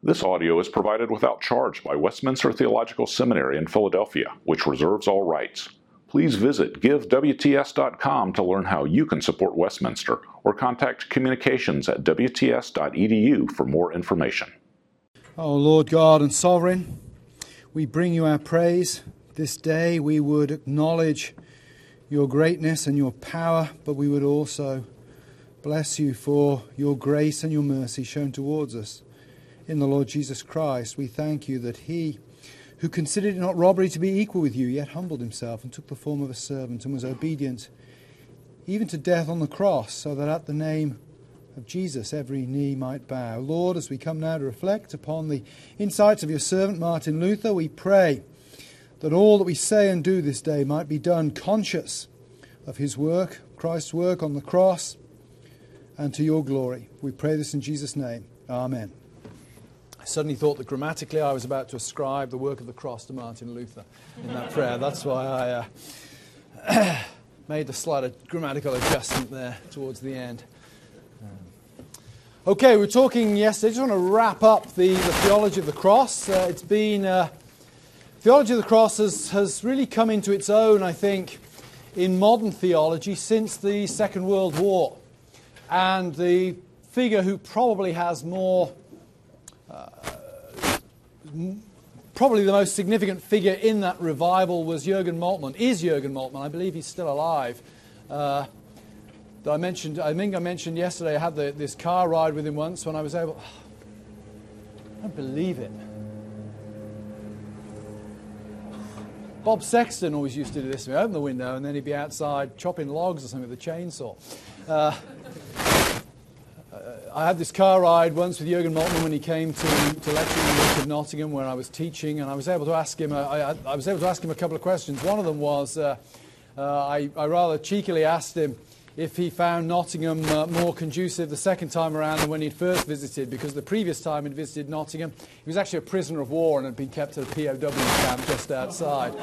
This audio is provided without charge by Westminster Theological Seminary in Philadelphia, which reserves all rights. Please visit givewts.com to learn how you can support Westminster, or contact communications at wts.edu for more information. Oh, Lord God and Sovereign, we bring you our praise. This day we would acknowledge your greatness and your power, but we would also bless you for your grace and your mercy shown towards us in the Lord Jesus Christ. We thank you that he who considered it not robbery to be equal with you, yet humbled himself and took the form of a servant and was obedient even to death on the cross, so that at the name of Jesus every knee might bow. Lord, as we come now to reflect upon the insights of your servant Martin Luther, we pray that all that we say and do this day might be done conscious of his work, Christ's work on the cross, and to your glory. We pray this in Jesus' name. Amen. I suddenly thought that grammatically I was about to ascribe the work of the cross to Martin Luther in that prayer. That's why I made the slight grammatical adjustment there towards the end. Okay, we were talking yesterday. I just want to wrap up the theology of the cross. It's been theology of the cross has really come into its own, I think, in modern theology since the Second World War. And the figure who probably has probably the most significant figure in that revival was Jürgen Moltmann. Is Jürgen Moltmann? I believe he's still alive. I think I mentioned yesterday I had this car ride with him once when I was able... I don't believe it. Bob Sexton always used to do this to me. Open the window and then he'd be outside chopping logs or something with a chainsaw. I had this car ride once with Jürgen Moltmann when he came to lecture in the University of Nottingham, where I was teaching, and I was able to ask him. I was able to ask him a couple of questions. One of them was, I rather cheekily asked him if he found Nottingham more conducive the second time around than when he'd first visited, because the previous time he'd visited Nottingham, he was actually a prisoner of war and had been kept at a POW camp just outside.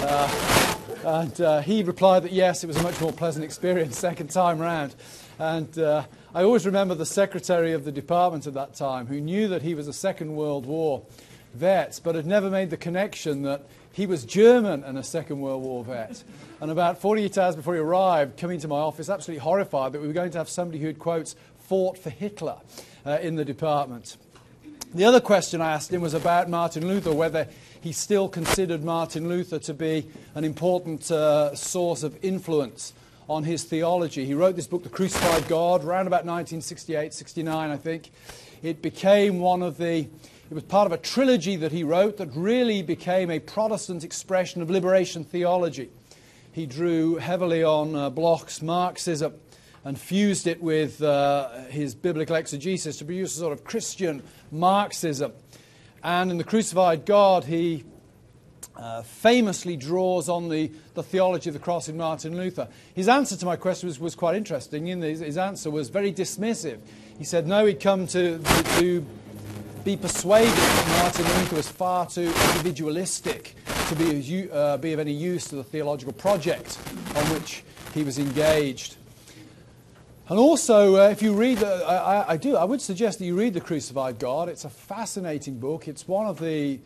And he replied that yes, it was a much more pleasant experience second time round. And I always remember the secretary of the department at that time, who knew that he was a Second World War vet, but had never made the connection that he was German and a Second World War vet. And about 48 hours before he arrived, coming to my office, absolutely horrified that we were going to have somebody who had, quotes, fought for Hitler in the department. The other question I asked him was about Martin Luther, whether he still considered Martin Luther to be an important source of influence on his theology. He wrote this book, The Crucified God, around about 1968, 69, I think. It became it was part of a trilogy that he wrote that really became a Protestant expression of liberation theology. He drew heavily on Bloch's Marxism and fused it with his biblical exegesis to produce a sort of Christian Marxism. And in The Crucified God, he famously draws on the theology of the cross in Martin Luther. His answer to my question was quite interesting. His answer was very dismissive. He said no, he'd come to be persuaded that Martin Luther was far too individualistic to be of any use to the theological project on which he was engaged. And also, if you read, I would suggest that you read The Crucified God. It's a fascinating book. It's one of the...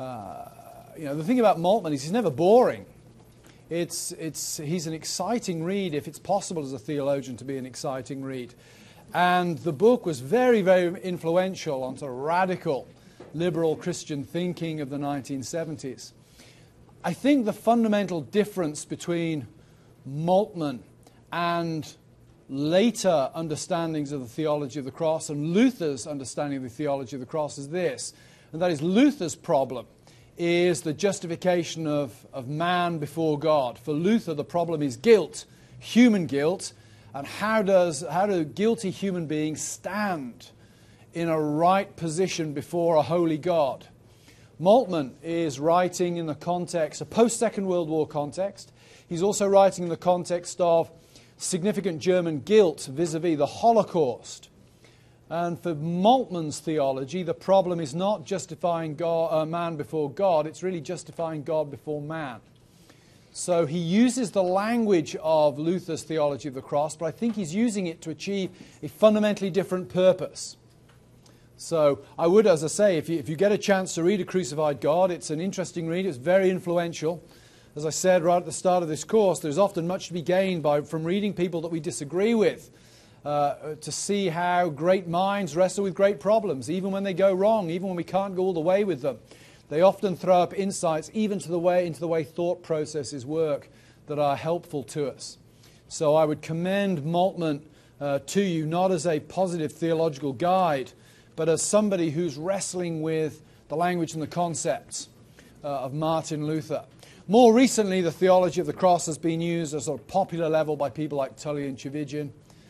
the thing about Moltmann is he's never boring. He's an exciting read, if it's possible as a theologian to be an exciting read. And the book was very, very influential on sort of radical liberal Christian thinking of the 1970s. I think the fundamental difference between Moltmann and later understandings of the theology of the cross and Luther's understanding of the theology of the cross is this, and that is Luther's problem is the justification of man before God. For Luther, the problem is guilt, human guilt, and how do guilty human beings stand in a right position before a holy God? Moltmann is writing in the context, a post-Second World War context. He's also writing in the context of significant German guilt vis-a-vis the Holocaust. And for Moltmann's theology, the problem is not justifying man before God, it's really justifying God before man. So he uses the language of Luther's theology of the cross, but I think he's using it to achieve a fundamentally different purpose. So I would, as I say, if you get a chance to read A Crucified God, it's an interesting read. It's very influential. As I said right at the start of this course, there's often much to be gained from reading people that we disagree with, to see how great minds wrestle with great problems, even when they go wrong, even when we can't go all the way with them. They often throw up insights even into the way thought processes work that are helpful to us. So I would commend Moltmann to you, not as a positive theological guide, but as somebody who's wrestling with the language and the concepts of Martin Luther. More recently, the theology of the cross has been used at a sort of popular level by people like Tully and Tchividjian.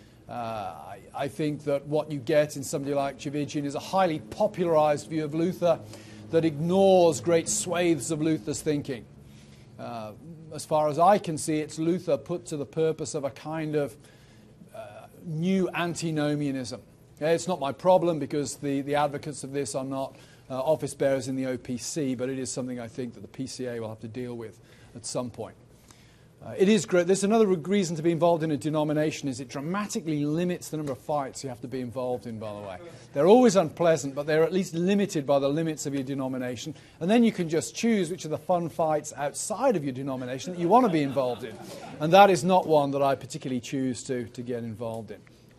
I think that what you get in somebody like Tchividjian is a highly popularized view of Luther that ignores great swathes of Luther's thinking. As far as I can see, it's Luther put to the purpose of a kind of new antinomianism. Okay, it's not my problem because the advocates of this are not office bearers in the OPC, but it is something I think that the PCA will have to deal with at some point. It is great. There's another reason to be involved in a denomination is it dramatically limits the number of fights you have to be involved in, by the way. They're always unpleasant, but they're at least limited by the limits of your denomination. And then you can just choose which are the fun fights outside of your denomination that you want to be involved in. And that is not one that I particularly choose to get involved in.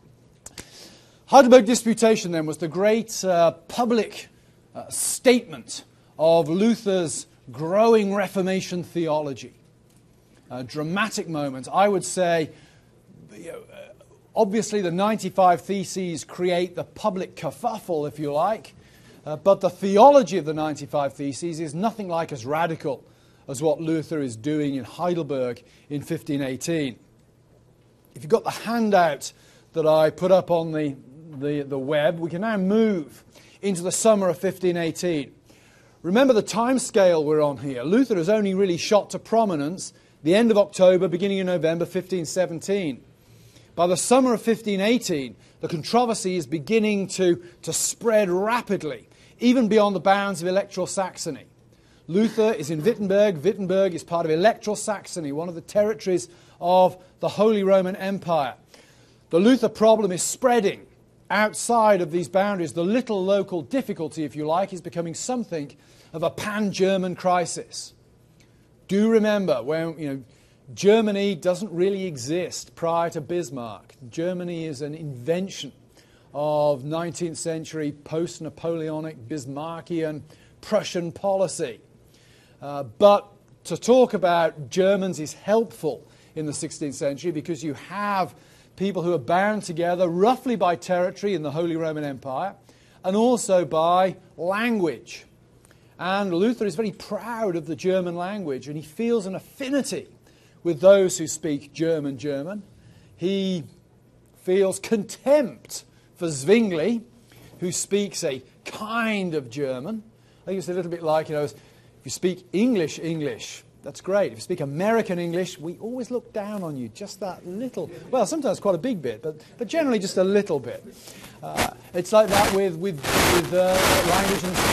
Heidelberg Disputation, then, was the great public statement of Luther's growing Reformation theology. Dramatic moment. I would say, obviously the 95 Theses create the public kerfuffle, if you like, but the theology of the 95 Theses is nothing like as radical as what Luther is doing in Heidelberg in 1518. If you've got the handout that I put up on the web, we can now move into the summer of 1518. Remember the time scale we're on here. Luther has only really shot to prominence the end of October, beginning of November 1517. By the summer of 1518, the controversy is beginning to spread rapidly, even beyond the bounds of Electoral Saxony. Luther is in Wittenberg. Wittenberg is part of Electoral Saxony, one of the territories of the Holy Roman Empire. The Luther problem is spreading outside of these boundaries. The little local difficulty, if you like, is becoming something of a pan-German crisis. Do remember, when Germany doesn't really exist prior to Bismarck. Germany is an invention of 19th century post-Napoleonic Bismarckian Prussian policy. But to talk about Germans is helpful in the 16th century because you have people who are bound together roughly by territory in the Holy Roman Empire and also by language. And Luther is very proud of the German language, and he feels an affinity with those who speak German. He feels contempt for Zwingli, who speaks a kind of German. I think it's a little bit like, if you speak English, that's great. If you speak American English, we always look down on you just that little. Well, sometimes quite a big bit, but generally just a little bit. It's like that with language in the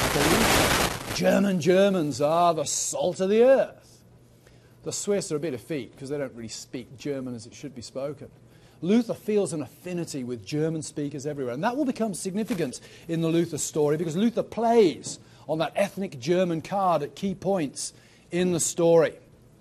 16th century. Germans are the salt of the earth. The Swiss are a bit effete because they don't really speak German as it should be spoken. Luther feels an affinity with German speakers everywhere, and that will become significant in the Luther story because Luther plays on that ethnic German card at key points in the story.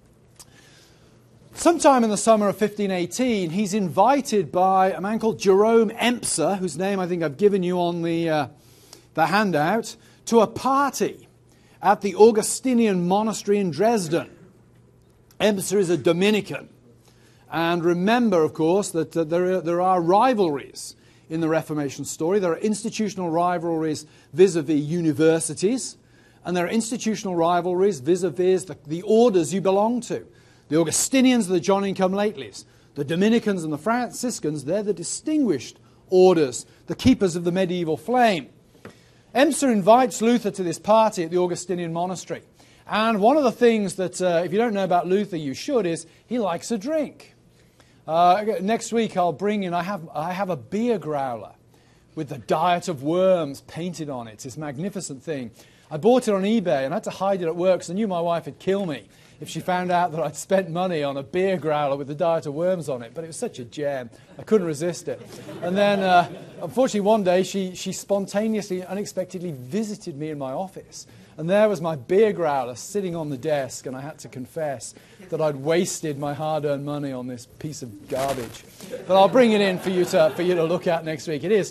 Sometime in the summer of 1518, he's invited by a man called Jerome Empser, whose name I think I've given you on the handout, to a party at the Augustinian monastery in Dresden. Empser is a Dominican. And remember, of course, that there are rivalries in the Reformation story. There are institutional rivalries vis-a-vis universities, and there are institutional rivalries vis-a-vis the orders you belong to. The Augustinians are the John-in-come-latelys. The Dominicans and the Franciscans, they're the distinguished orders, the keepers of the medieval flame. Empser invites Luther to this party at the Augustinian monastery. And one of the things that, if you don't know about Luther, you should, is he likes a drink. Next week I'll bring in, I have a beer growler with the Diet of Worms painted on it. It's this magnificent thing. I bought it on eBay and I had to hide it at work because I knew my wife would kill me if she found out that I'd spent money on a beer growler with the diet of worms on it. But it was such a gem. I couldn't resist it. And then, unfortunately, one day she spontaneously, unexpectedly visited me in my office. And there was my beer growler sitting on the desk, and I had to confess that I'd wasted my hard-earned money on this piece of garbage. But I'll bring it in for you to look at next week. It is,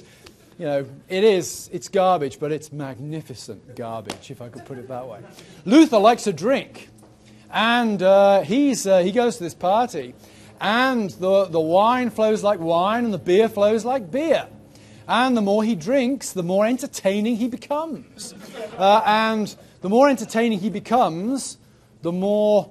it's garbage, but it's magnificent garbage, if I could put it that way. Luther likes to drink, and he goes to this party, and the wine flows like wine, and the beer flows like beer. And the more he drinks, the more entertaining he becomes. And the more entertaining he becomes, the more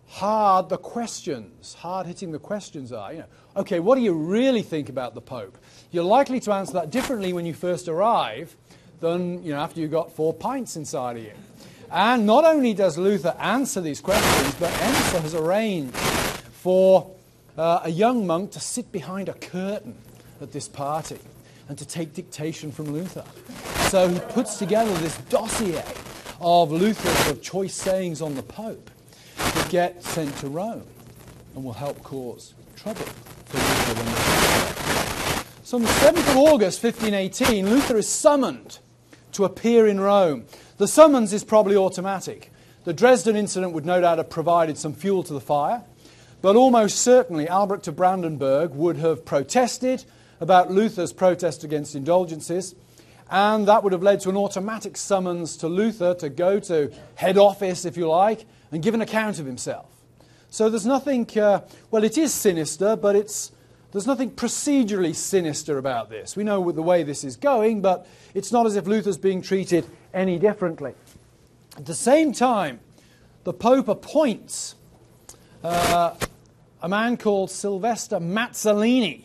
hard-hitting the questions are. Okay, what do you really think about the Pope? You're likely to answer that differently when you first arrive than after you've got 4 pints inside of you. And not only does Luther answer these questions, but Emser has arranged for a young monk to sit behind a curtain at this party and to take dictation from Luther. So he puts together this dossier of Luther's choice sayings on the Pope that get sent to Rome and will help cause trouble for Luther when they So on the 7th of August, 1518, Luther is summoned to appear in Rome. The summons is probably automatic. The Dresden incident would no doubt have provided some fuel to the fire, but almost certainly Albrecht of Brandenburg would have protested about Luther's protest against indulgences, and that would have led to an automatic summons to Luther to go to head office, if you like, and give an account of himself. So there's nothing, it is sinister, but there's nothing procedurally sinister about this. We know the way this is going, but it's not as if Luther's being treated any differently. At the same time, the Pope appoints a man called Sylvester Mazzolini.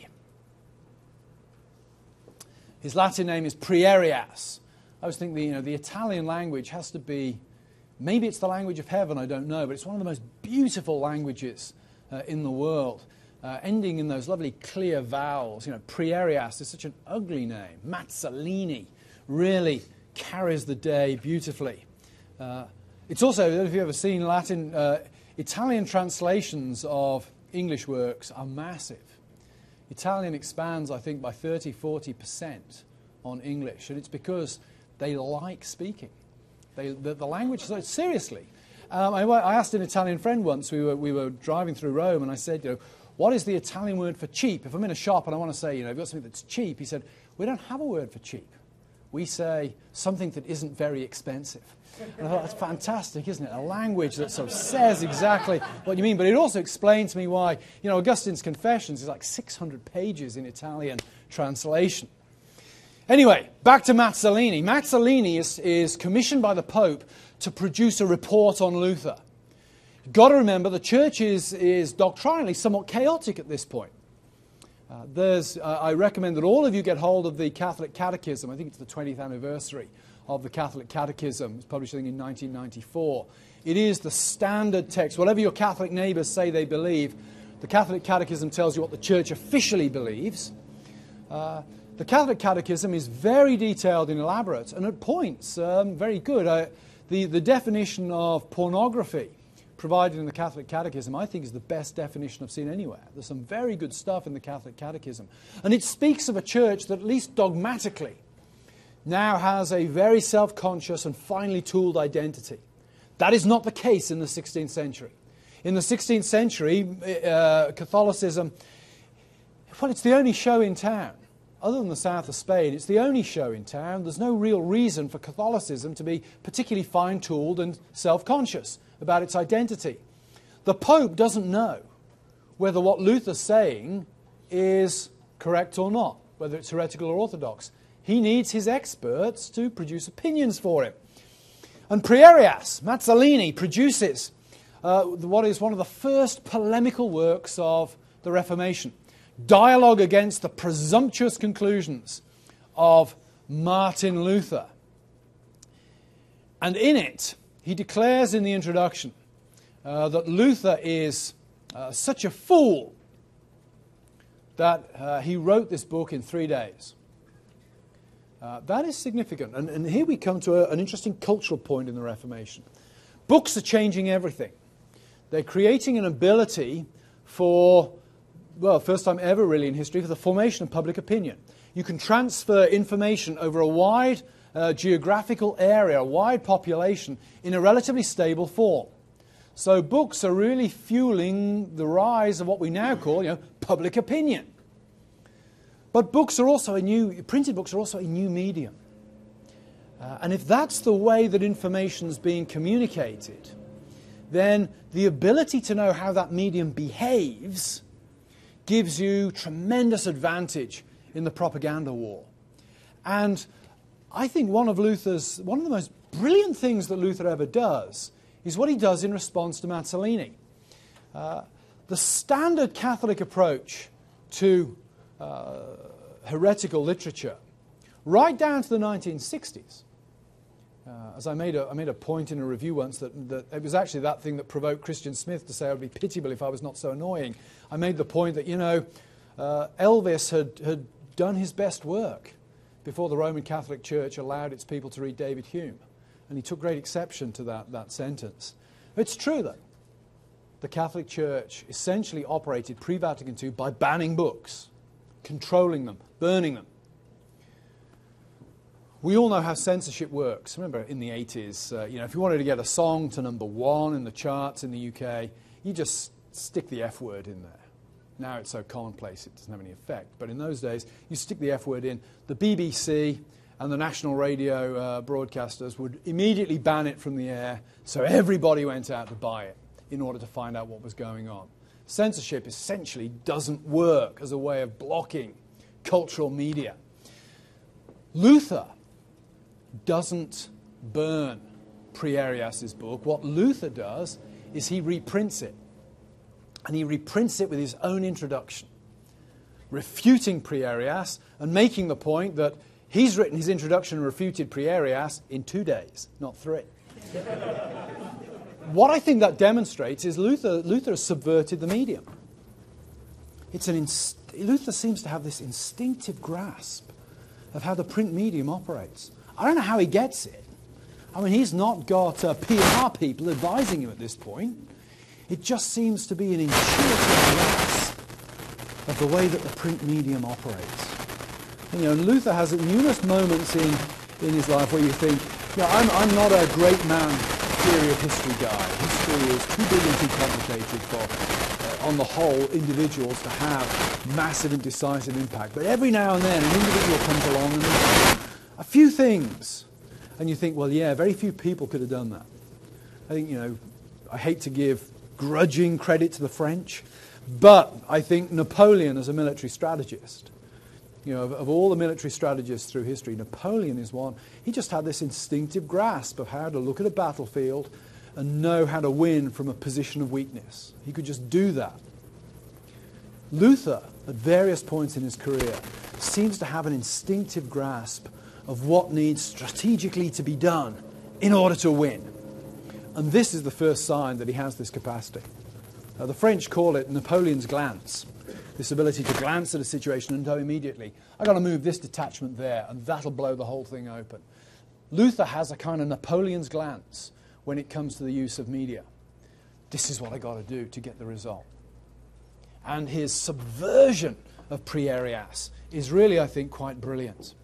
His Latin name is Prierias. I always think the Italian language has to be, maybe it's the language of heaven, I don't know, but it's one of the most beautiful languages in the world, ending in those lovely clear vowels. Prierias is such an ugly name. Mazzolini really carries the day beautifully. It's also, I don't know if you've ever seen Italian translations of English works are massive. Italian expands, I think, by 30-40% on English, and it's because they like speaking. The language, seriously. I asked an Italian friend once, we were driving through Rome, and I said, what is the Italian word for cheap? If I'm in a shop and I want to say, I've got something that's cheap, he said, we don't have a word for cheap. We say something that isn't very expensive. And I thought, that's fantastic, isn't it? A language that sort of says exactly what you mean. But it also explains to me why, Augustine's Confessions is like 600 pages in Italian translation. Anyway, back to Mazzolini. Mazzolini is commissioned by the Pope to produce a report on Luther. You've got to remember, the church is doctrinally somewhat chaotic at this point. I recommend that all of you get hold of the Catholic Catechism. I think it's the 20th anniversary of the Catholic Catechism. It was published, I think, in 1994. It is the standard text. Whatever your Catholic neighbours say they believe, the Catholic Catechism tells you what the Church officially believes. The Catholic Catechism is very detailed and elaborate, and at points very good. The definition of pornography provided in the Catholic Catechism, I think, is the best definition I've seen anywhere. There's some very good stuff in the Catholic Catechism. And it speaks of a church that, at least dogmatically, now has a very self-conscious and finely tooled identity. That is not the case in the 16th century. In the 16th century, Catholicism, it's the only show in town. Other than the south of Spain, it's the only show in town. There's no real reason for Catholicism to be particularly fine-tooled and self-conscious about its identity. The Pope doesn't know whether what Luther's saying is correct or not, whether it's heretical or orthodox. He needs his experts to produce opinions for him. And Prierias, Mazzolini, produces what is one of the first polemical works of the Reformation. Dialogue against the presumptuous conclusions of Martin Luther. And in it, he declares in the introduction that Luther is such a fool that he wrote this book in 3 days. That is significant. And here we come to an interesting cultural point in the Reformation. Books are changing everything. They're creating an ability for, well, first time ever really in history, for the formation of public opinion. You can transfer information over a wide geographical area, a wide population, in a relatively stable form. So books are really fueling the rise of what we now call, public opinion. But books are also printed books are also a new medium. And if that's the way that information is being communicated, then the ability to know how that medium behaves gives you tremendous advantage in the propaganda war. And I think one of the most brilliant things that Luther ever does is what he does in response to Mazzolini. The standard Catholic approach to heretical literature, right down to the 1960s, as I made a point in a review once that it was actually that thing that provoked Christian Smith to say I would be pitiable if I was not so annoying. I made the point that, Elvis had done his best work before the Roman Catholic Church allowed its people to read David Hume. And he took great exception to that sentence. It's true, though. The Catholic Church essentially operated pre-Vatican II by banning books, controlling them, burning them. We all know how censorship works. Remember, in the 80s, if you wanted to get a song to #1 in the charts in the UK, you just stick the F word in there. Now it's so commonplace it doesn't have any effect. But in those days, you stick the F word in. The BBC and the national radio broadcasters would immediately ban it from the air, so everybody went out to buy it in order to find out what was going on. Censorship essentially doesn't work as a way of blocking cultural media. Luther doesn't burn Prierias's book. What Luther does is he reprints it. And he reprints it with his own introduction, refuting Prierias and making the point that he's written his introduction and refuted Prierias in 2 days, not 3. What I think that demonstrates is Luther has subverted the medium. Luther seems to have this instinctive grasp of how the print medium operates. I don't know how he gets it. I mean, he's not got PR people advising him at this point. It just seems to be an intuitive grasp of the way that the print medium operates. And Luther has numerous moments in his life where you think, I'm not a great man theory of history guy. History is too big and too complicated for, on the whole, individuals to have massive and decisive impact. But every now and then, an individual comes along and does a few things. And you think, well, yeah, very few people could have done that. I think, I hate to give grudging credit to the French, but I think Napoleon as a military strategist, of all the military strategists through history, Napoleon is one. He just had this instinctive grasp of how to look at a battlefield and know how to win from a position of weakness. He could just do that. Luther, at various points in his career, seems to have an instinctive grasp of what needs strategically to be done in order to win. And this is the first sign that he has this capacity. The French call it Napoleon's glance, this ability to glance at a situation and know immediately, I've got to move this detachment there, and that'll blow the whole thing open. Luther has a kind of Napoleon's glance when it comes to the use of media. This is what I've got to do to get the result. And his subversion of Prierias is really, I think, quite brilliant.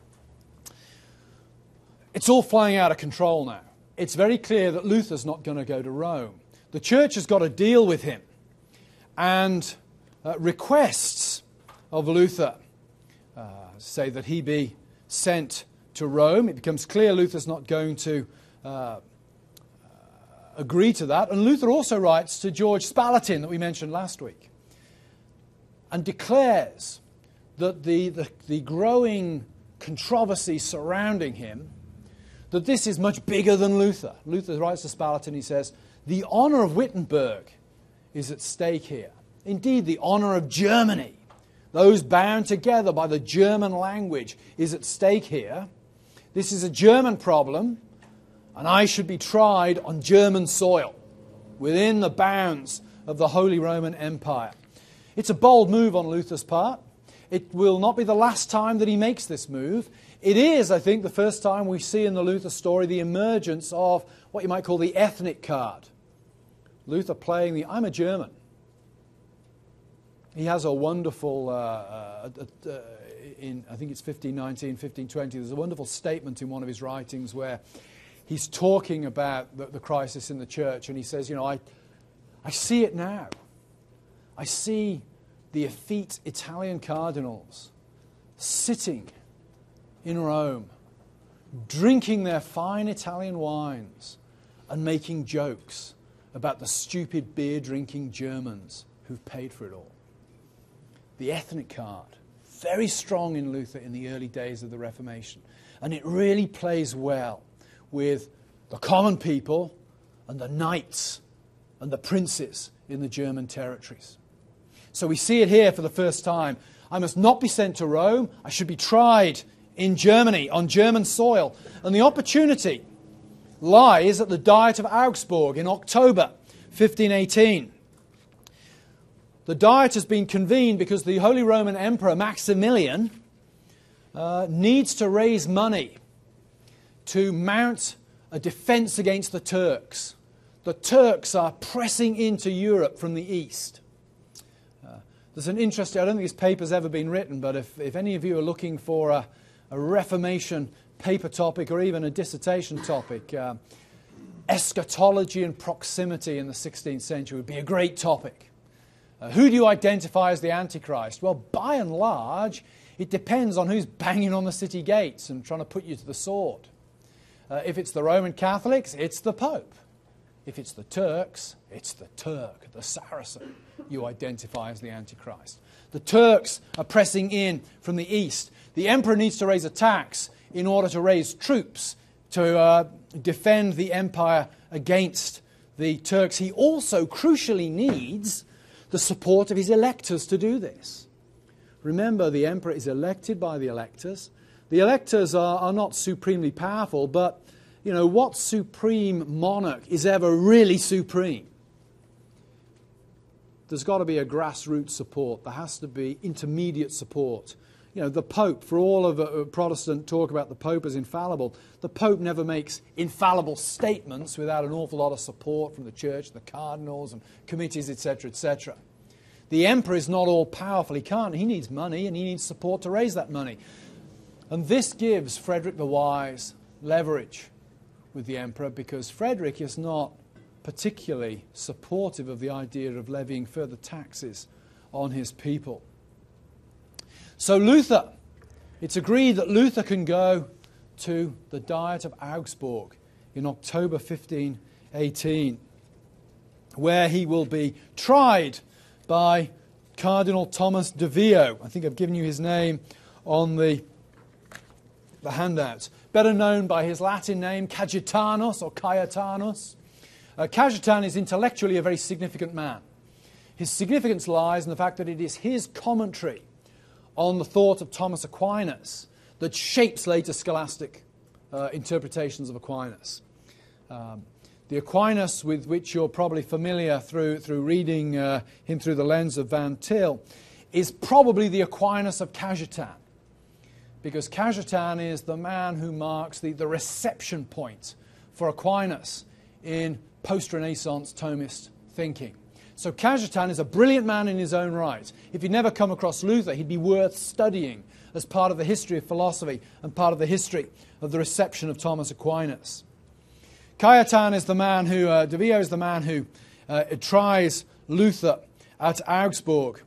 It's all flying out of control now. It's very clear that Luther's not going to go to Rome. The church has got to deal with him. And requests of Luther say that he be sent to Rome. It becomes clear Luther's not going to agree to that. And Luther also writes to George Spalatin that we mentioned last week and declares that the growing controversy surrounding him, that this is much bigger than Luther. Luther writes to Spalatin, he says, the honor of Wittenberg is at stake here. Indeed, the honor of Germany, those bound together by the German language, is at stake here. This is a German problem, and I should be tried on German soil, within the bounds of the Holy Roman Empire. It's a bold move on Luther's part. It will not be the last time that he makes this move. It is, I think, the first time we see in the Luther story the emergence of what you might call the ethnic card. Luther playing the I'm a German. He has a wonderful, in I think it's 1519, 1520, there's a wonderful statement in one of his writings where he's talking about the crisis in the church, and he says, you know, I see it now. I see the effete Italian cardinals sitting in Rome, drinking their fine Italian wines and making jokes about the stupid beer-drinking Germans who've paid for it all. The ethnic card, very strong in Luther in the early days of the Reformation. And it really plays well with the common people and the knights and the princes in the German territories. So we see it here for the first time. I must not be sent to Rome. I should be tried in Germany, on German soil. And the opportunity lies at the Diet of Augsburg in October 1518. The Diet has been convened because the Holy Roman Emperor Maximilian needs to raise money to mount a defense against the Turks. The Turks are pressing into Europe from the east. There's an interesting, I don't think this paper's ever been written, but if any of you are looking for a Reformation paper topic or even a dissertation topic, eschatology and proximity in the 16th century would be a great topic. Who do you identify as the Antichrist? Well, by and large, it depends on who's banging on the city gates and trying to put you to the sword. If it's the Roman Catholics, it's the Pope. If it's the Turks, it's the Turk, the Saracen, you identify as the Antichrist. The Turks are pressing in from the east. The emperor needs to raise a tax in order to raise troops to defend the empire against the Turks. He also crucially needs the support of his electors to do this. Remember, the emperor is elected by the electors. The electors are not supremely powerful, but, you know, what supreme monarch is ever really supreme? There's got to be a grassroots support. There has to be intermediate support. You know, the Pope, for all of Protestant talk about the Pope as infallible, the Pope never makes infallible statements without an awful lot of support from the church, the cardinals and committees, etc., etc. The emperor is not all powerful. He needs money, and he needs support to raise that money. And this gives Frederick the Wise leverage with the emperor, because Frederick is not particularly supportive of the idea of levying further taxes on his people. So Luther, it's agreed that Luther can go to the Diet of Augsburg in October 1518, where he will be tried by Cardinal Thomas de Vio. I think I've given you his name on the handouts. Better known by his Latin name, Cajetanus or Cajetanus. Cajetan is intellectually a very significant man. His significance lies in the fact that it is his commentary on the thought of Thomas Aquinas that shapes later scholastic interpretations of Aquinas. The Aquinas with which you're probably familiar through reading him through the lens of Van Til is probably the Aquinas of Cajetan, because Cajetan is the man who marks the reception point for Aquinas in post-Renaissance Thomist thinking. So Cajetan is a brilliant man in his own right. If he'd never come across Luther, he'd be worth studying as part of the history of philosophy and part of the history of the reception of Thomas Aquinas. Cajetan is the man who, de Vio is the man who tries Luther at Augsburg.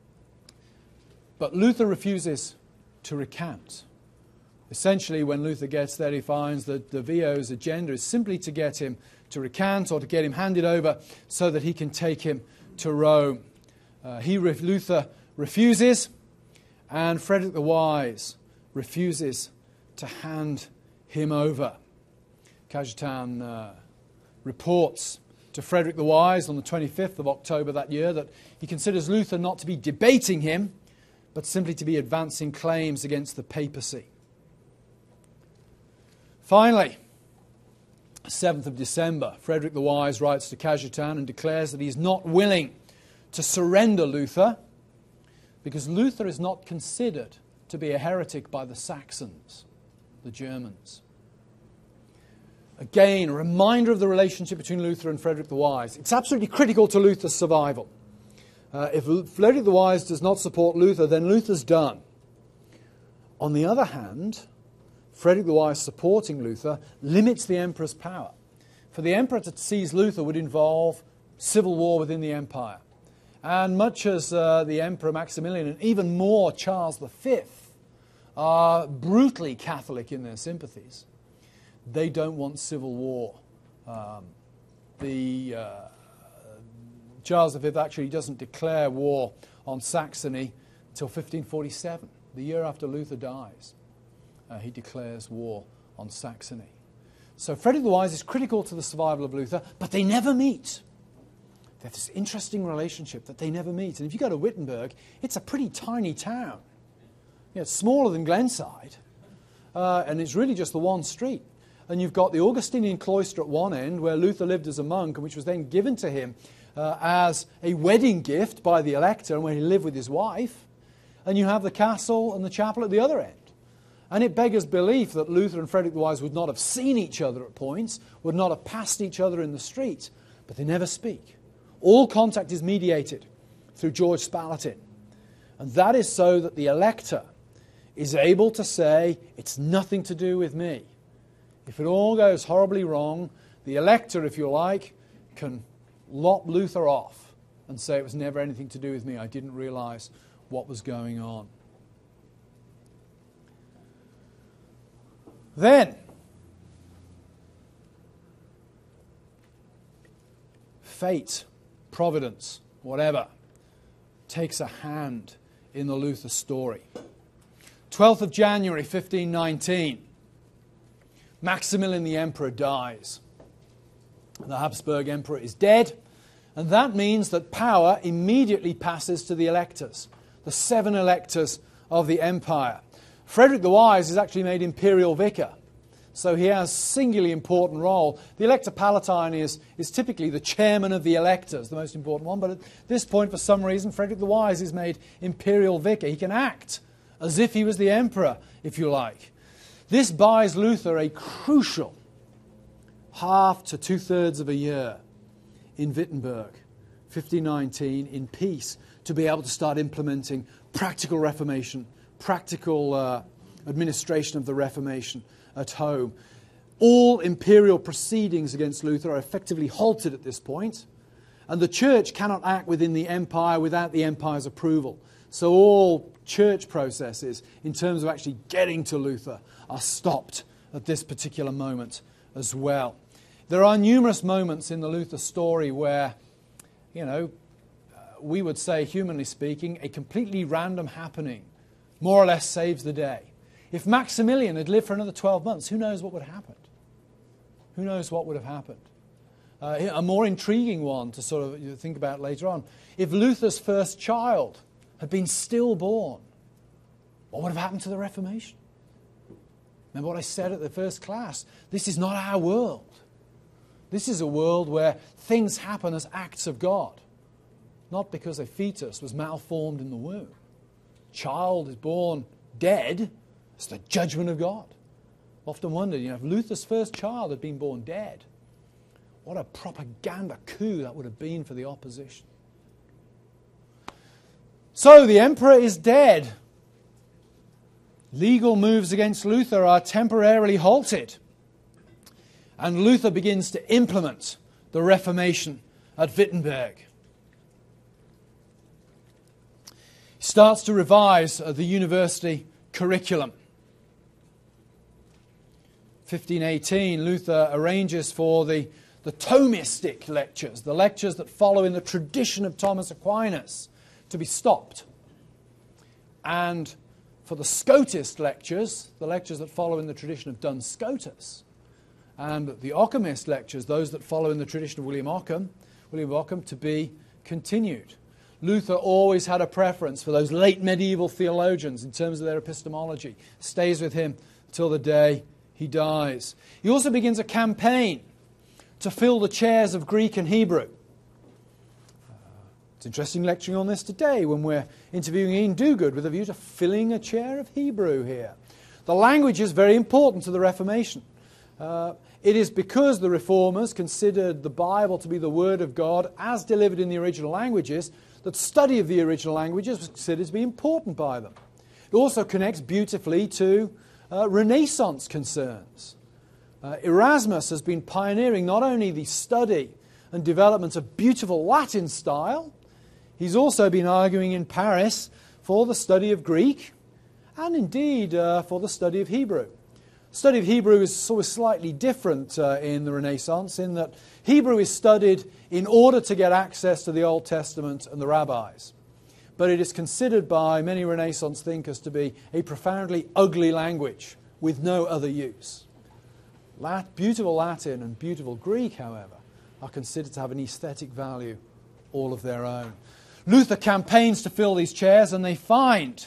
But Luther refuses to recant. Essentially, when Luther gets there, he finds that de Vio's agenda is simply to get him to recant or to get him handed over so that he can take him to Rome. Luther refuses, and Frederick the Wise refuses to hand him over. Cajetan reports to Frederick the Wise on the 25th of October that year that he considers Luther not to be debating him, but simply to be advancing claims against the papacy. Finally, 7th of December, Frederick the Wise writes to Cajetan and declares that he is not willing to surrender Luther because Luther is not considered to be a heretic by the Saxons, the Germans. Again, a reminder of the relationship between Luther and Frederick the Wise. It's absolutely critical to Luther's survival. If Frederick the Wise does not support Luther, then Luther's done. On the other hand, Frederick the Wise supporting Luther limits the emperor's power. For the emperor to seize Luther would involve civil war within the empire. And much as the Emperor Maximilian, and even more Charles V, are brutally Catholic in their sympathies, they don't want civil war. Charles V actually doesn't declare war on Saxony until 1547, the year after Luther dies. He declares war on Saxony. So Frederick the Wise is critical to the survival of Luther, but they never meet. They have this interesting relationship that they never meet. And if you go to Wittenberg, it's a pretty tiny town. It's smaller than Glenside, and it's really just the one street. And you've got the Augustinian cloister at one end, where Luther lived as a monk, and which was then given to him as a wedding gift by the Elector, and where he lived with his wife. And you have the castle and the chapel at the other end. And it beggars belief that Luther and Frederick the Wise would not have seen each other at points, would not have passed each other in the street, but they never speak. All contact is mediated through George Spalatin. And that is so that the Elector is able to say, it's nothing to do with me. If it all goes horribly wrong, the Elector, if you like, can lop Luther off and say it was never anything to do with me. I didn't realize what was going on. Then, fate, providence, whatever, takes a hand in the Luther story. 12th of January 1519, Maximilian the Emperor dies. The Habsburg Emperor is dead, and that means that power immediately passes to the electors, the 7 electors of the empire. Frederick the Wise is actually made imperial vicar, so he has a singularly important role. The Elector Palatine is typically the chairman of the electors, the most important one, but at this point, for some reason, Frederick the Wise is made imperial vicar. He can act as if he was the emperor, if you like. This buys Luther a crucial half to 2/3 of a year in Wittenberg, 1519, in peace, to be able to start implementing practical Reformation, practical administration of the Reformation at home. All imperial proceedings against Luther are effectively halted at this point, and the church cannot act within the empire without the empire's approval. So all church processes, in terms of actually getting to Luther, are stopped at this particular moment as well. There are numerous moments in the Luther story where, we would say, humanly speaking, a completely random happening more or less saves the day. If Maximilian had lived for another 12 months, who knows what would have happened? Who knows what would have happened? A more intriguing one to sort of think about later on. If Luther's first child had been stillborn, what would have happened to the Reformation? Remember what I said at the first class? This is not our world. This is a world where things happen as acts of God, not because a fetus was malformed in the womb. Child is born dead. It's the judgment of God. I've often wondered, if Luther's first child had been born dead, what a propaganda coup that would have been for the opposition. So the emperor is dead. Legal moves against Luther are temporarily halted. And Luther begins to implement the Reformation at Wittenberg. He starts to revise the university curriculum. 1518, Luther arranges for the Thomistic lectures, the lectures that follow in the tradition of Thomas Aquinas, to be stopped. And for the Scotist lectures, the lectures that follow in the tradition of Duns Scotus, and the Ockhamist lectures, those that follow in the tradition of William Ockham, to be continued. Luther always had a preference for those late medieval theologians in terms of their epistemology. Stays with him till the day he dies. He also begins a campaign to fill the chairs of Greek and Hebrew. It's interesting lecturing on this today when we're interviewing Ian Duguid with a view to filling a chair of Hebrew here. The language is very important to the Reformation. It is because the Reformers considered the Bible to be the Word of God as delivered in the original languages that study of the original languages was considered to be important by them. It also connects beautifully to Renaissance concerns. Erasmus has been pioneering not only the study and development of beautiful Latin style, he's also been arguing in Paris for the study of Greek and indeed for the study of Hebrew. The study of Hebrew is sort of slightly different in the Renaissance in that Hebrew is studied in order to get access to the Old Testament and the rabbis. But it is considered by many Renaissance thinkers to be a profoundly ugly language with no other use. Beautiful Latin and beautiful Greek, however, are considered to have an aesthetic value all of their own. Luther campaigns to fill these chairs, and they find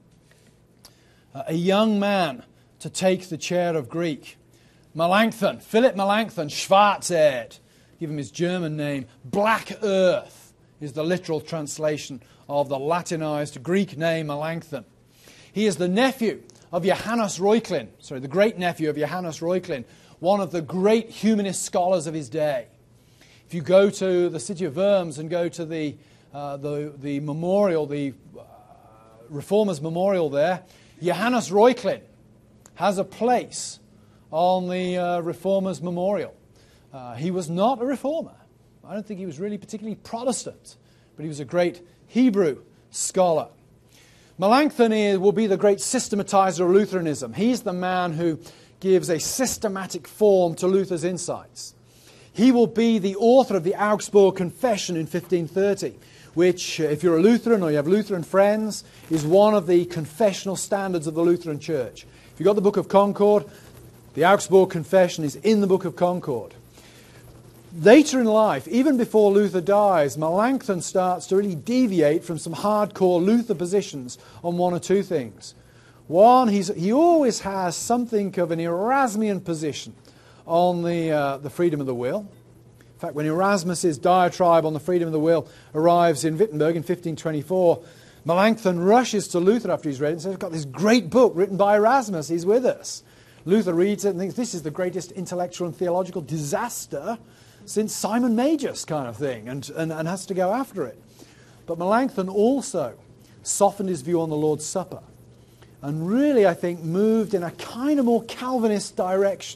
a young man to take the chair of Greek. Melanchthon, Philip Melanchthon, Schwarzerd, give him his German name. Black Earth is the literal translation of the Latinized Greek name Melanchthon. He is the nephew of Johannes Reuchlin, the great nephew of Johannes Reuchlin, one of the great humanist scholars of his day. If you go to the city of Worms and go to the memorial, the Reformers' memorial there, Johannes Reuchlin has a place on the Reformers' memorial. He was not a Reformer. I don't think he was really particularly Protestant, but he was a great Hebrew scholar. Melanchthon will be the great systematizer of Lutheranism. He's the man who gives a systematic form to Luther's insights. He will be the author of the Augsburg Confession in 1530, which, if you're a Lutheran or you have Lutheran friends, is one of the confessional standards of the Lutheran Church. If you've got the Book of Concord, the Augsburg Confession is in the Book of Concord. Later in life, even before Luther dies, Melanchthon starts to really deviate from some hardcore Luther positions on one or two things. One, he always has something of an Erasmian position on the freedom of the will. In fact, when Erasmus's diatribe on the freedom of the will arrives in Wittenberg in 1524, Melanchthon rushes to Luther after he's read it and says, "I've got this great book written by Erasmus, he's with us." Luther reads it and thinks this is the greatest intellectual and theological disaster since Simon Magus kind of thing, and has to go after it. But Melanchthon also softened his view on the Lord's Supper and really, I think, moved in a kind of more Calvinist direction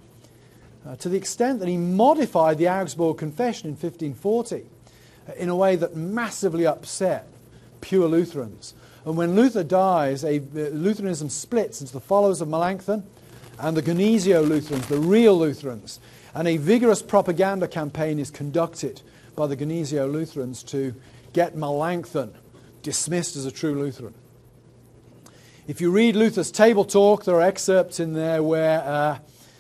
to the extent that he modified the Augsburg Confession in 1540 in a way that massively upset pure Lutherans. And when Luther dies, Lutheranism splits into the followers of Melanchthon and the Genesio Lutherans, the real Lutherans. And a vigorous propaganda campaign is conducted by the Genesio Lutherans to get Melanchthon dismissed as a true Lutheran. If you read Luther's Table Talk, there are excerpts in there where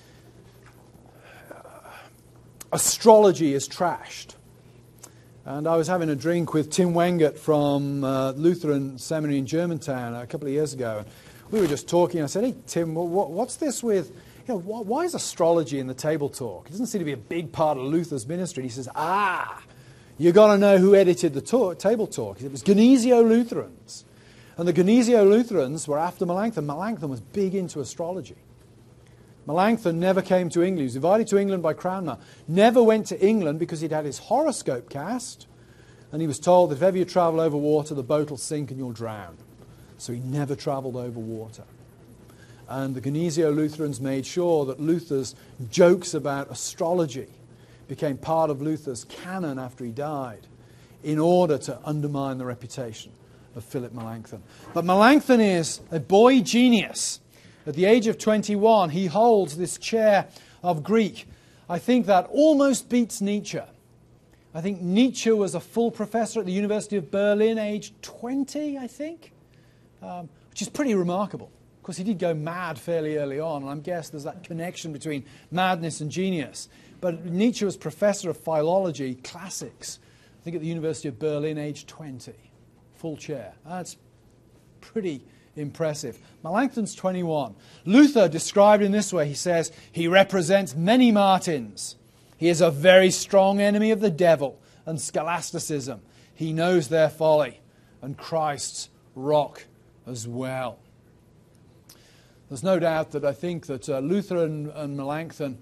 astrology is trashed. And I was having a drink with Tim Wengert from Lutheran Seminary in Germantown a couple of years ago. And we were just talking. I said, "Hey, Tim, what's this with, why is astrology in the Table Talk? It doesn't seem to be a big part of Luther's ministry." And he says, you got to know who edited the Table Talk. It was Genesio Lutherans. And the Genesio Lutherans were after Melanchthon. Melanchthon was big into astrology. Melanchthon never came to England. He was invited to England by Cranmer. Never went to England because he'd had his horoscope cast. And he was told that if ever you travel over water, the boat will sink and you'll drown. So he never travelled over water. And the Genesio Lutherans made sure that Luther's jokes about astrology became part of Luther's canon after he died in order to undermine the reputation of Philip Melanchthon. But Melanchthon is a boy genius. At the age of 21, he holds this chair of Greek. I think that almost beats Nietzsche. I think Nietzsche was a full professor at the University of Berlin, age 20, I think, which is pretty remarkable. Of course, he did go mad fairly early on, and I guess there's that connection between madness and genius. But Nietzsche was professor of philology, classics, I think at the University of Berlin, age 20. Full chair. That's pretty impressive. Melanchthon's 21. Luther described in this way, he says, he represents many Martins. He is a very strong enemy of the devil and scholasticism. He knows their folly and Christ's rock as well. There's no doubt that I think that Luther and Melanchthon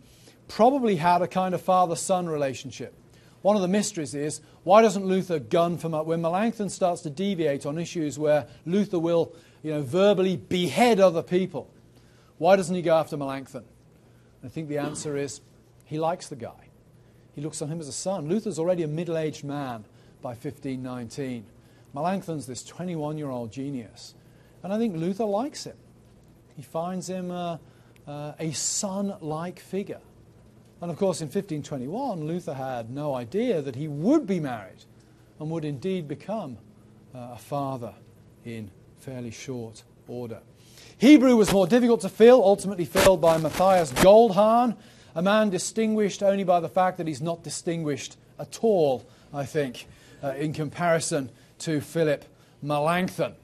probably had a kind of father-son relationship. One of the mysteries is, why doesn't Luther gun for when Melanchthon starts to deviate on issues where Luther will, verbally behead other people? Why doesn't he go after Melanchthon? I think the answer is, he likes the guy. He looks on him as a son. Luther's already a middle-aged man by 1519. Melanchthon's this 21-year-old genius. And I think Luther likes him. He finds him a son-like figure. And of course, in 1521, Luther had no idea that he would be married and would indeed become a father in fairly short order. Hebrew was more difficult to fill, ultimately filled by Matthias Goldhahn, a man distinguished only by the fact that he's not distinguished at all, I think, in comparison to Philip Melanchthon.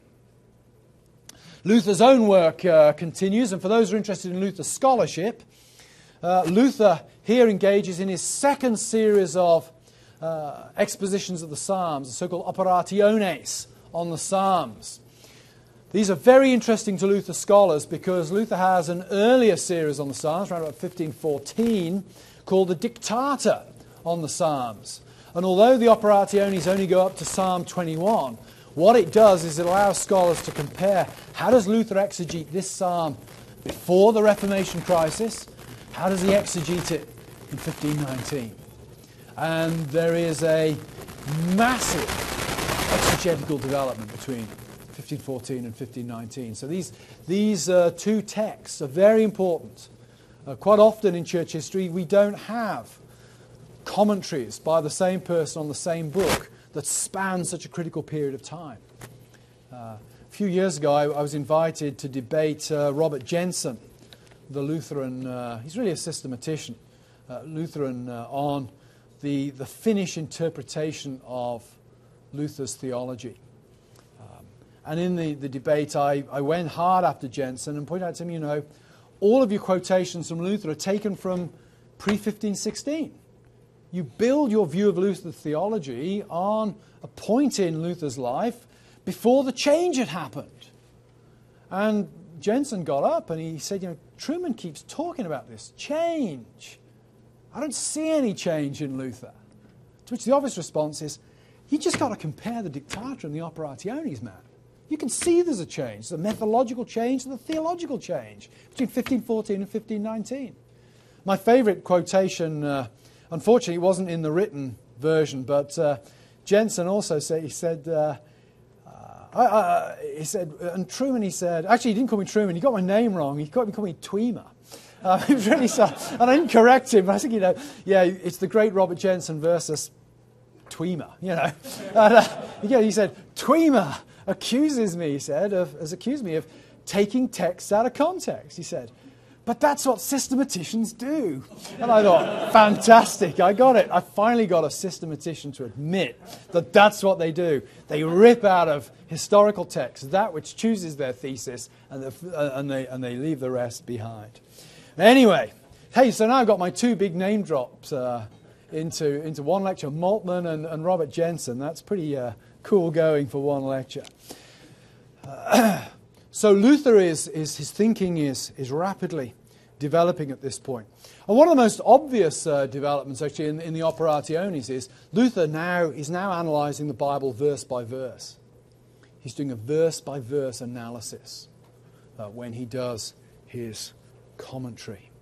Luther's own work continues, and for those who are interested in Luther's scholarship, Luther here engages in his second series of expositions of the Psalms, the so-called operationes on the Psalms. These are very interesting to Luther scholars because Luther has an earlier series on the Psalms, around about 1514, called the Dictata on the Psalms. And although the operationes only go up to Psalm 21, what it does is it allows scholars to compare how does Luther exegete this psalm before the Reformation crisis, how does he exegete it in 1519. And there is a massive exegetical development between 1514 and 1519. So these two texts are very important. Quite often in church history we don't have commentaries by the same person on the same book that span such a critical period of time. A few years ago I was invited to debate Robert Jensen, the Lutheran, he's really a systematician, Lutheran, on the Finnish interpretation of Luther's theology. And in the debate, I went hard after Jensen and pointed out to him, all of your quotations from Luther are taken from pre-1516. You build your view of Luther's theology on a point in Luther's life before the change had happened. And Jensen got up and he said, Truman keeps talking about this change. I don't see any change in Luther. To which the obvious response is, you just got to compare the Dictata and the Operationes, man. You can see there's a change, the methodological change and the theological change between 1514 and 1519. My favourite quotation, unfortunately it wasn't in the written version, but Jensen also said, he said, and Truman, he said, actually he didn't call me Truman, he got my name wrong, he called me Tweemer. It was really sad, and I didn't correct him, but I think, it's the great Robert Jensen versus Tweemer, And, he said, Tweemer accuses me, he said, has accused me of taking texts out of context, he said. But that's what systematicians do. And I thought, fantastic, I got it. I finally got a systematician to admit that that's what they do. They rip out of historical texts that which chooses their thesis, and they leave the rest behind. Anyway, hey, so now I've got my two big name drops into one lecture, Moltmann and Robert Jensen. That's pretty cool going for one lecture. So Luther his thinking is rapidly developing at this point. And one of the most obvious developments actually in the Operationes is Luther is now analysing the Bible verse by verse. He's doing a verse by verse analysis when he does his commentary.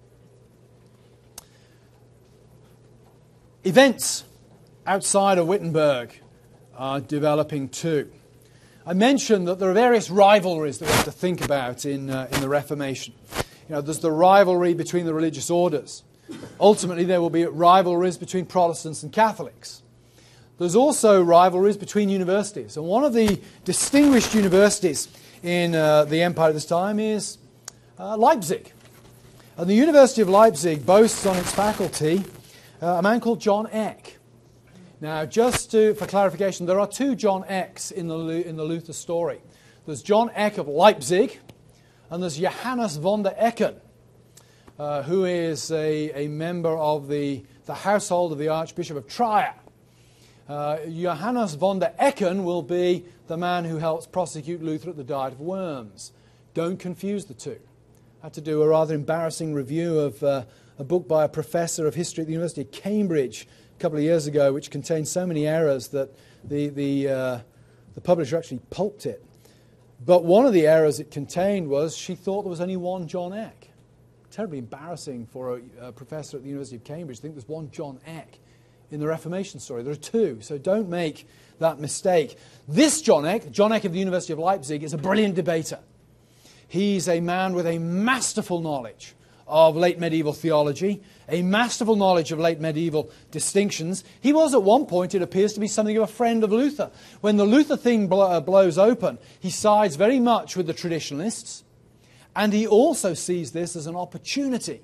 Events outside of Wittenberg are developing too. I mentioned that there are various rivalries that we have to think about in the Reformation. There's the rivalry between the religious orders. Ultimately, there will be rivalries between Protestants and Catholics. There's also rivalries between universities. And one of the distinguished universities in the empire at this time is Leipzig. And the University of Leipzig boasts on its faculty a man called John Eck. Now, just for clarification, there are two John Ecks in the Luther story. There's John Eck of Leipzig, and there's Johannes von der Ecken, who is a member of the household of the Archbishop of Trier. Johannes von der Ecken will be the man who helps prosecute Luther at the Diet of Worms. Don't confuse the two. I had to do a rather embarrassing review of a book by a professor of history at the University of Cambridge a couple of years ago, which contained so many errors that the publisher actually pulped it. But one of the errors it contained was she thought there was only one John Eck. Terribly embarrassing for a professor at the University of Cambridge to think there's one John Eck in the Reformation story. There are two, so don't make that mistake. This John Eck of the University of Leipzig, is a brilliant debater. He's a man with a masterful knowledge of late medieval theology, a masterful knowledge of late medieval distinctions. He was at one point, it appears to be, something of a friend of Luther. When the Luther thing blows open, he sides very much with the traditionalists, and he also sees this as an opportunity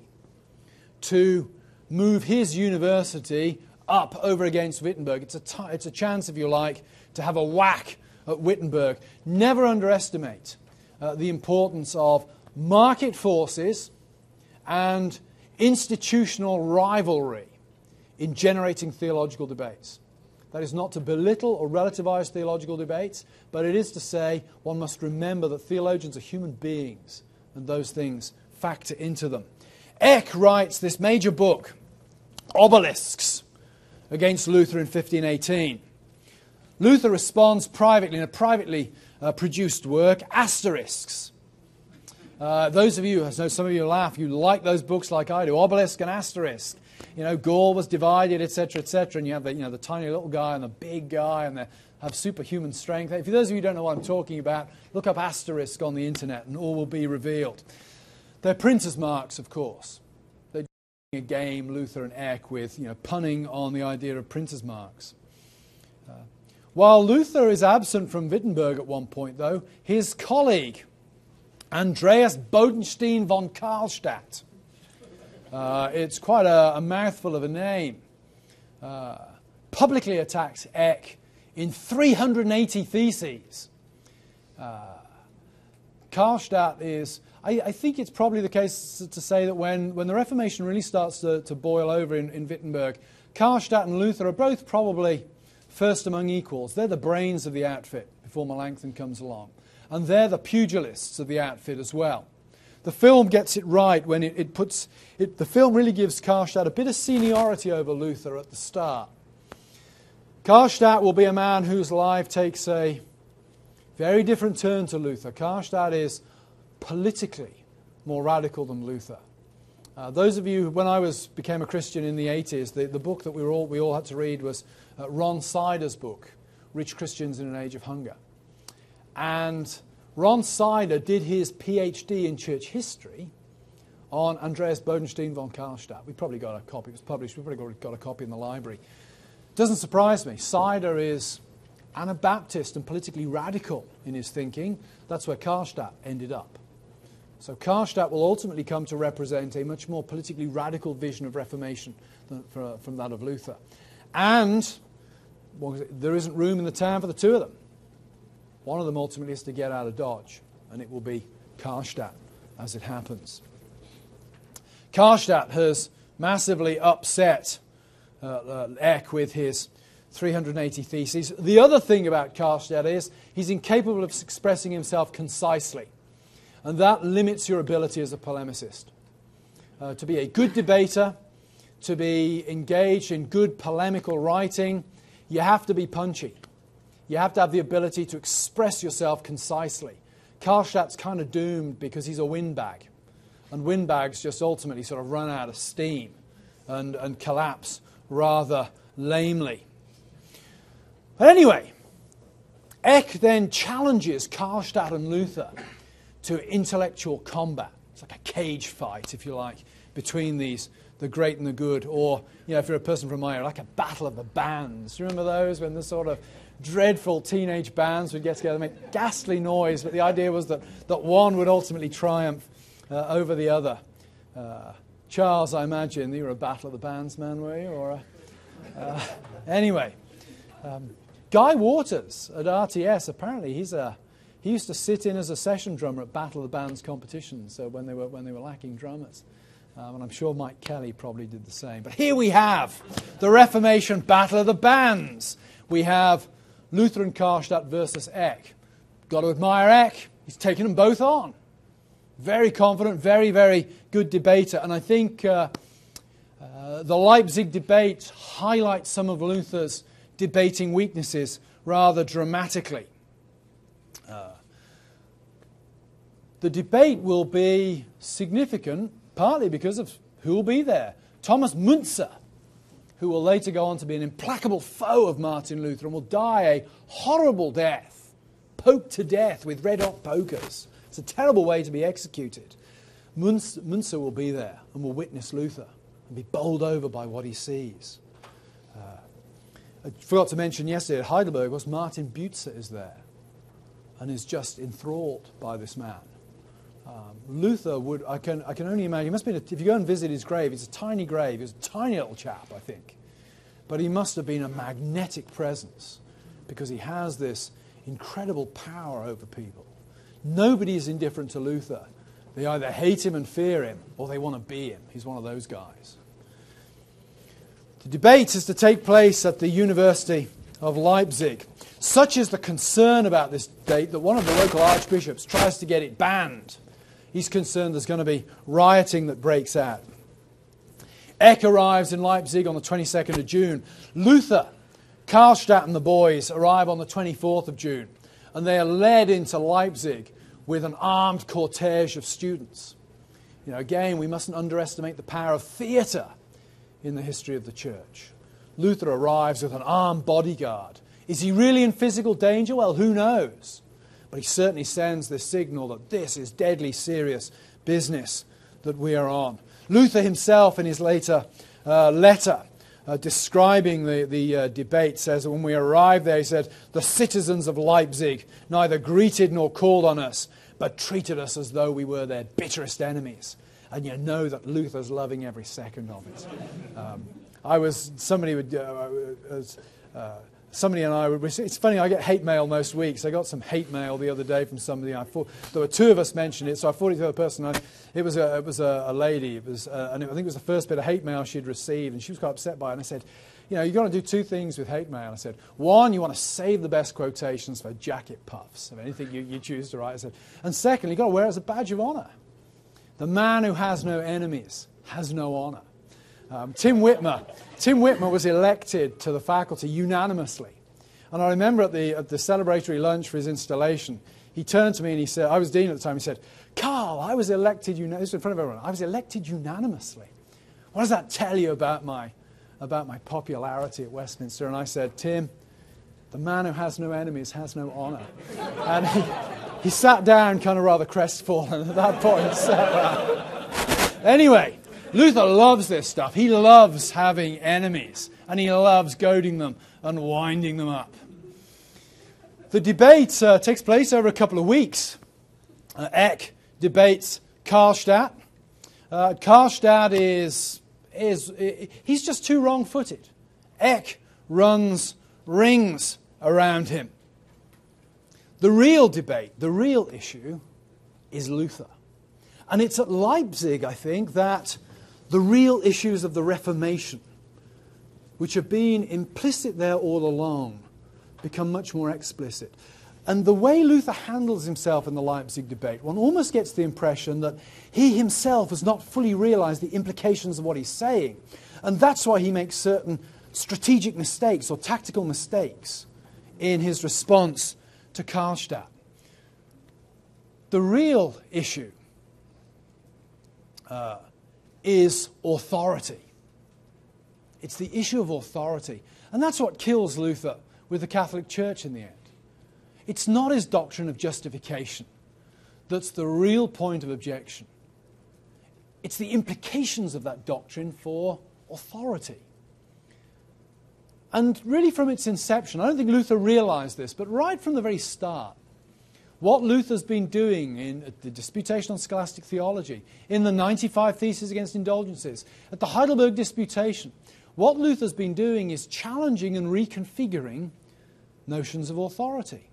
to move his university up over against Wittenberg. It's a chance, if you like, to have a whack at Wittenberg. Never underestimate the importance of market forces and institutional rivalry in generating theological debates. That is not to belittle or relativize theological debates, but it is to say one must remember that theologians are human beings, and those things factor into them. Eck writes this major book, Obelisks, against Luther in 1518. Luther responds privately in a privately produced work, Asterisks. Those of you, I know some of you laugh, you like those books like I do, Obelisk and Asterisk. You know, Gaul was divided, etc., etc., and you have the tiny little guy and the big guy, and they have superhuman strength. For those of you who don't know what I'm talking about, look up Asterisk on the internet and all will be revealed. They're printers' marks, of course. They're doing a game, Luther and Eck, with punning on the idea of printers' marks. While Luther is absent from Wittenberg at one point, though, his colleague, Andreas Bodenstein von Karlstadt, it's quite a mouthful of a name, publicly attacks Eck in 380 theses. Karlstadt is, I think it's probably the case to say that when the Reformation really starts to boil over in Wittenberg, Karlstadt and Luther are both probably first among equals. They're the brains of the outfit before Melanchthon comes along. And they're the pugilists of the outfit as well. The film gets it right when the film really gives Karlstadt a bit of seniority over Luther at the start. Karlstadt will be a man whose life takes a very different turn to Luther. Karlstadt is politically more radical than Luther. Those of you, when I became a Christian in the 80s, the book that we all had to read was Ron Sider's book, Rich Christians in an Age of Hunger. And Ron Sider did his PhD in church history on Andreas Bodenstein von Karlstadt. We probably got a copy. It was published. We probably got a copy in the library. Doesn't surprise me. Sider is Anabaptist and politically radical in his thinking. That's where Karlstadt ended up. So Karlstadt will ultimately come to represent a much more politically radical vision of Reformation from that of Luther. And there isn't room in the town for the two of them. One of them ultimately is to get out of Dodge, and it will be Karlstadt as it happens. Karlstadt has massively upset Eck with his 380 theses. The other thing about Karlstadt is he's incapable of expressing himself concisely, and that limits your ability as a polemicist. To be a good debater, to be engaged in good polemical writing, you have to be punchy. You have to have the ability to express yourself concisely. Karlstadt's kind of doomed because he's a windbag. And windbags just ultimately sort of run out of steam and collapse rather lamely. But anyway, Eck then challenges Karlstadt and Luther to intellectual combat. It's like a cage fight, if you like, between these, the great and the good. Or, if you're a person from my area, like a battle of the bands. Do you remember those when the sort of dreadful teenage bands would get together and make ghastly noise, but the idea was that one would ultimately triumph over the other. Charles, I imagine you were a battle of the bands man, were you? Or anyway, Guy Waters at RTS, apparently he used to sit in as a session drummer at Battle of the Bands competitions when they were lacking drummers. And I'm sure Mike Kelly probably did the same. But here we have the Reformation Battle of the Bands. We have Luther and Karlstadt versus Eck. Got to admire Eck. He's taken them both on. Very confident, very, very good debater. And I think The Leipzig debate highlights some of Luther's debating weaknesses rather dramatically. The debate will be significant partly because of who will be there. Thomas Müntzer, who will later go on to be an implacable foe of Martin Luther and will die a horrible death, poked to death with red-hot pokers. It's a terrible way to be executed. Müntzer will be there and will witness Luther and be bowled over by what he sees. I forgot to mention yesterday at Heidelberg was Martin Butzer is there and is just enthralled by this man. Luther would, I can only imagine, he must have been, if you go and visit his grave, it's a tiny grave, he's a tiny little chap, I think. But he must have been a magnetic presence because he has this incredible power over people. Nobody is indifferent to Luther. They either hate him and fear him or they want to be him. He's one of those guys. The debate is to take place at the University of Leipzig. Such is the concern about this date that one of the local archbishops tries to get it banned. He's concerned there's going to be rioting that breaks out. Eck arrives in Leipzig on the 22nd of June. Luther, Karlstadt and the boys arrive on the 24th of June. And they are led into Leipzig with an armed cortege of students. You know, again, we mustn't underestimate the power of theatre in the history of the church. Luther arrives with an armed bodyguard. Is he really in physical danger? Well, who knows? But he certainly sends this signal that this is deadly serious business that we are on. Luther himself, in his later letter describing the debate, says that when we arrived there, he said, the citizens of Leipzig neither greeted nor called on us, but treated us as though we were their bitterest enemies. And you know that Luther's loving every second of it. Somebody and I would receive, it's funny, I get hate mail most weeks. I got some hate mail the other day from somebody. There were two of us mentioned it, so I forwarded to the other person. It was a lady, and I think it was the first bit of hate mail she'd received, and she was quite upset by it. And I said, you know, you've got to do two things with hate mail. I said, one, you want to save the best quotations for jacket puffs of anything you choose to write. I said, and secondly, you've got to wear it as a badge of honour. The man who has no enemies has no honour. Tim Whitmer was elected to the faculty unanimously. And I remember at the celebratory lunch for his installation, he turned to me and he said, I was dean at the time, he said, Carl, I was elected, this was in front of everyone, I was elected unanimously. What does that tell you about my popularity at Westminster? And I said, Tim, the man who has no enemies has no honour. And he sat down kind of rather crestfallen at that point. So, anyway, Luther loves this stuff. He loves having enemies, and he loves goading them and winding them up. The debate takes place over a couple of weeks. Eck debates Karlstadt. Karlstadt he's just too wrong-footed. Eck runs rings around him. The real debate, the real issue, is Luther. And it's at Leipzig, I think, that the real issues of the Reformation, which have been implicit there all along, become much more explicit. And the way Luther handles himself in the Leipzig debate, one almost gets the impression that he himself has not fully realized the implications of what he's saying. And that's why he makes certain strategic mistakes or tactical mistakes in his response to Karlstadt. The real issue is authority. It's the issue of authority. And that's what kills Luther with the Catholic Church in the end. It's not his doctrine of justification that's the real point of objection. It's the implications of that doctrine for authority. And really from its inception, I don't think Luther realized this, but right from the very start, what Luther's been doing in the Disputation on Scholastic Theology, in the 95 Theses Against Indulgences, at the Heidelberg Disputation, what Luther's been doing is challenging and reconfiguring notions of authority.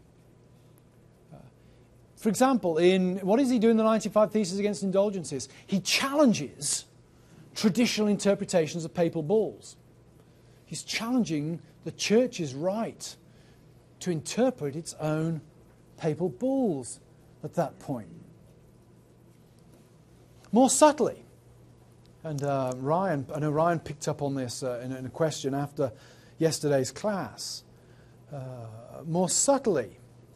For example, what does he do in the 95 Theses Against Indulgences? He challenges traditional interpretations of papal bulls. He's challenging the Church's right to interpret its own papal bulls at that point. More subtly, And I know Ryan picked up on this in a question after yesterday's class. More subtly,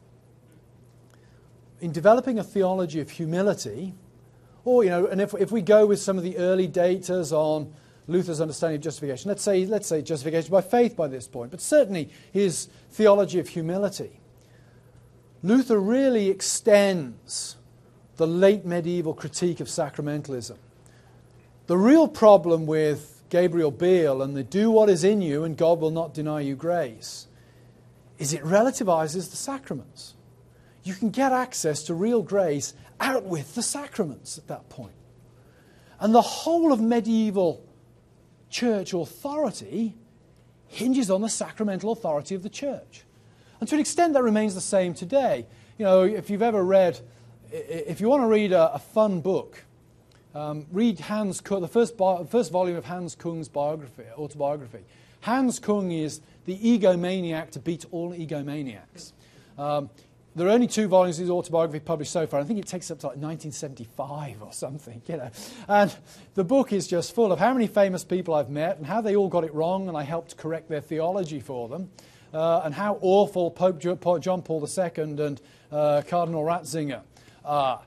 in developing a theology of humility, or, and if we go with some of the early daters on Luther's understanding of justification, let's say justification by faith by this point, but certainly his theology of humility, Luther really extends the late medieval critique of sacramentalism. The real problem with Gabriel Biel and the "do what is in you and God will not deny you grace" is it relativizes the sacraments. You can get access to real grace out with the sacraments at that point. And the whole of medieval church authority hinges on the sacramental authority of the church. And to an extent that remains the same today. If you've ever read, if you want to read a fun book, read Hans Kung, the first volume of Hans Kung's autobiography. Hans Kung is the egomaniac to beat all egomaniacs. There are only 2 volumes of his autobiography published so far. I think it takes up to like 1975 or something, And the book is just full of how many famous people I've met and how they all got it wrong and I helped correct their theology for them. And how awful Pope John Paul II and Cardinal Ratzinger are.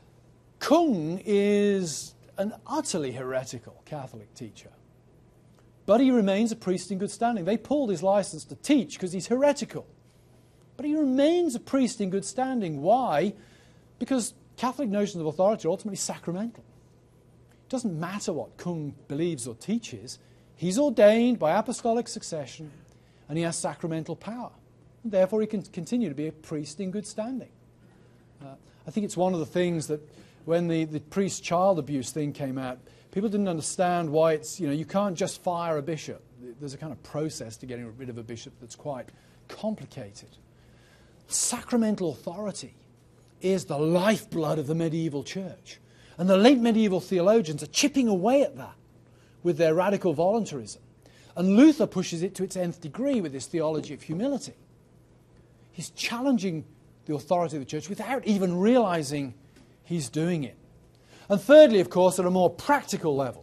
Kung is an utterly heretical Catholic teacher. But he remains a priest in good standing. They pulled his license to teach because he's heretical. But he remains a priest in good standing. Why? Because Catholic notions of authority are ultimately sacramental. It doesn't matter what Kung believes or teaches. He's ordained by apostolic succession and he has sacramental power. And therefore he can continue to be a priest in good standing. I think it's one of the things that when the priest child abuse thing came out, people didn't understand why it's, you can't just fire a bishop. There's a kind of process to getting rid of a bishop that's quite complicated. Sacramental authority is the lifeblood of the medieval church. And the late medieval theologians are chipping away at that with their radical voluntarism. And Luther pushes it to its nth degree with his theology of humility. He's challenging the authority of the church without even realizing he's doing it. And thirdly, of course, at a more practical level,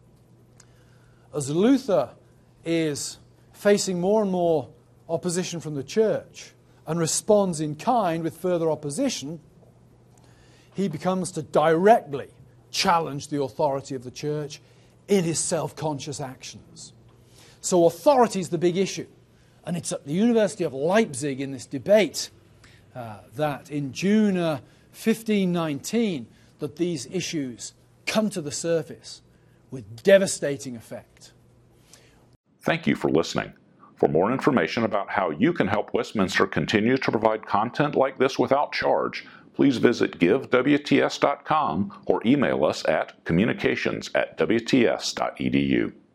as Luther is facing more and more opposition from the church and responds in kind with further opposition, he becomes to directly challenge the authority of the church in his self-conscious actions. So authority is the big issue. And it's at the University of Leipzig in this debate that in June 1519 that these issues come to the surface with devastating effect. Thank you for listening. For more information about how you can help Westminster continue to provide content like this without charge, please visit givewts.com or email us at communications@wts.edu.